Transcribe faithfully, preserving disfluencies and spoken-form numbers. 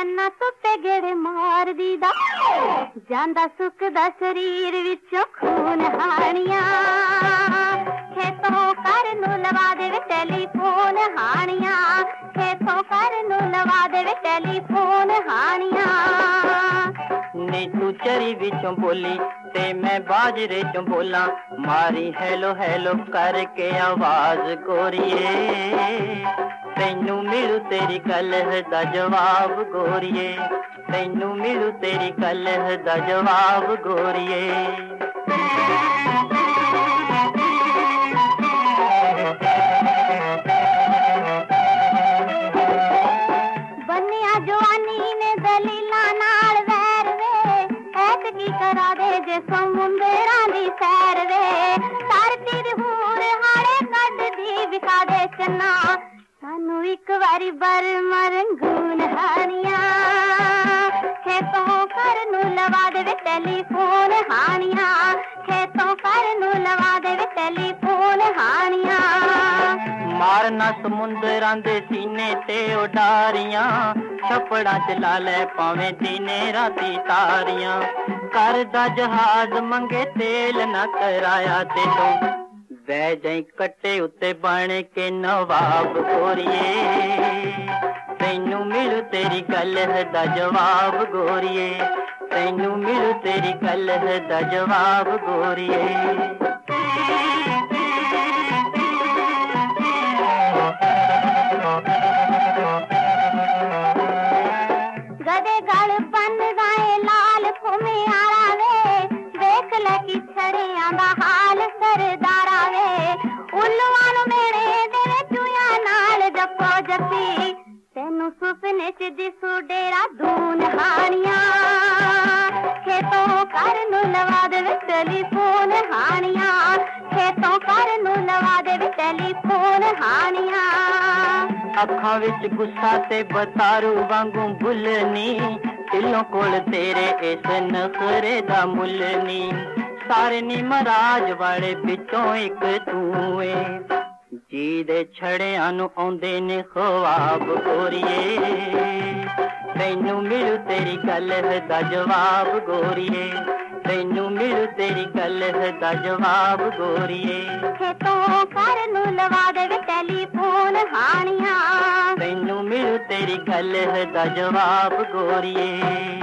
ਜਾਨਾ ਧੁੱਪੇ ਗੇੜੇ ਮਾਰਦੀ ਦਾ ਜਾਂਦਾ ਸੁੱਕਦਾ ਸਰੀਰ ਵਿੱਚੋਂ ਖੂਨ ਹਾਣੀਆਂ ਖੇਤੋਂ ਘਰ ਨੂੰ ਲਵਾ ਦੇਵੇ ਟੈਲੀਫੋਨ ਹਾਣੀਆਂ ਖੇਤੋਂ ਘਰ ਨੂੰ ਲਵਾ ਦੇਵੇ ਟੈਲੀਫੋਨ ਹਾਣੀਆਂ ਨੀ ਤੂੰ ਚਰੀ ਵਿੱਚੋਂ ਬੋਲੀ ਤੇ ਮੈਂ ਬਾਜਰੇ ਚੋਂ ਬੋਲਾਂ ਮਾਰੀ ਹੈਲੋ ਹੈਲੋ ਕਰਕੇ ਆਵਾਜ਼ ਗੋਰੀਏ ਤੈਨੂੰ ਮਿਲੂ ਤੇਰੀ ਕਲਹ ਦਾ ਜਵਾਬ ਗੋਰੀਏ ਤੈਨੂੰ ਮਿਲੂ ਤੇਰੀ ਕਲਹ ਦਾ ਜਵਾਬ ਗੋਰੀਏ ਬੰਨਿਆ ਜਵਾਨੀ ਨੇ ਦਲੀਲਾਂ ਨਾਲ ਵੈਰ ਵੇ ਐਤ ਕੀ ਕਰਾ ਦੇ ਜੇ ਸਮੁੰਦਰਾਂ ਦੀ ਸੈਰ ਵੇ ਧਰਤੀ ਦੀ ਹੂਰ ਹਾੜੇ ਕੱਢਦੀ ਵਿਖਾ ਦੇ ਚੰਨਾ ਸਾਨੂੰ ਇੱਕ ਵਾਰੀ ਬਰ ਮਰੰਗੂਨ ਹਾਣੀਆਂ ਖੇਤੋਂ ਘਰ ਨੂੰ ਲਵਾ ਦੇਵੇ ਟੈਲੀਫੋਨ ਹਾਣੀਆਂ ਖੇਤੋਂ ਘਰ ਨੂੰ ਲਵਾ ਦੇਵੇ ਟੈਲੀਫੋਨ ਹਾਣੀਆਂ ਮਾਰਨਾ ਸਮੁੰਦਰਾਂ ਦੇ ਸੀਨੇ ਤੇ ਉਡਾਰੀਆਂ ਛਪੜਾਂ ਚ ਲਾ ਲੈ ਭਾਵੇਂ ਦਿਨੇ ਰਾਤੀ ਤਾਰੀਆਂ ਕਰਦਾ ਜਹਾਜ਼ ਮੰਗੇ ਤੇਲ ਨਾ ਕਰਾਇਆ ਤੇ ਤੂੰ ਬਹਿ ਜਾਈ ਕੱਟੇ ਉੱਤੇ ਬਣ ਕੇ ਨਵਾਬ ਗੋਰੀਏ ਤੈਨੂੰ ਮਿਲੂ ਤੇਰੀ ਕਲਹ ਦਾ ਜਵਾਬ ਗੋਰੀਏ ਤੈਨੂੰ ਮਿਲੂ ਤੇਰੀ ਕਲਹ ਦਾ ਜਵਾਬ ਗੋਰੀਏ ਗਦੇ ਗਲ ਬੰਨ ਗਏ ਲਾਲ ਫੁਮੇ ਆਲਾ ਵੇ ਵੇਖ ਲੈ ਕਿ ਛੜਿਆਂ ਦਾ ਹਾਲ ਸਰਦਾਰਾ ਵੇ ਉੱਲੂਆਂ ਨੂੰ ਮੇਰੇ ਦੇਵੇ ਚੂਆਂ ਨਾਲ ਜੱਪੋ ਜੱਪੀ ਤੈਨੂੰ ਸੁਪਨੇ ਚ ਦਿਸੂ ਡੇਰਾ ਦੂਨ ਹਾਣੀਆਂ ਖੇਤੋਂ ਘਰ ਨੂੰ ਲਵਾ ਦੇਵੇ ਟੈਲੀਫੋਨ ਹਾਣੀਆਂ ਖੇਤੋਂ ਘਰ ਨੂੰ ਲਵਾ ਦੇਵੇ ਟੈਲੀਫੋਨ ਹਾਣੀਆਂ ਅੱਖਾਂ ਵਿੱਚ ਗੁੱਸਾ ਤੇ ਬਤਾਰੂ ਵਾਂਗੂ ਬੁੱਲਨੀ ਦਿਲੋਂ ਕੋਲ ਤੇਰੇ ਇਸ ਨਖਰੇ ਦਾ ਮੁੱਲ ਨੀ ਸਾਰੇ ਨੀ ਮਹਾਰਾਜ ਵਾਲੇ ਵਿੱਚੋਂ ਇੱਕ ਤੂੰ ਏ ਜੀ ਦੇ ਛੜਿਆਂ ਨੂੰ ਆਉਂਦੇ ਨੇ ਖਵਾਬ ਗੋਰੀਏ ਤੈਨੂੰ ਮਿਲੂ ਤੇਰੀ ਕਲਹ ਦਾ ਜਵਾਬ ਗੋਰੀਏ ਤੈਨੂੰ ਮਿਲੂ ਤੇਰੀ ਕਲਹ ਦਾ ਜਵਾਬ ਗੋਰੀਏ ਖੇਤੋਂ ਘਰ ਨੂੰ ਲਵਾ ਦੇਵੇ ਟੈਲੀਫੋਨ ਹਾਣੀਆਂ ਤੈਨੂੰ ਮਿਲੂ ਤੇਰੀ ਕਲਹ ਦਾ ਜਵਾਬ ਗੋਰੀਏ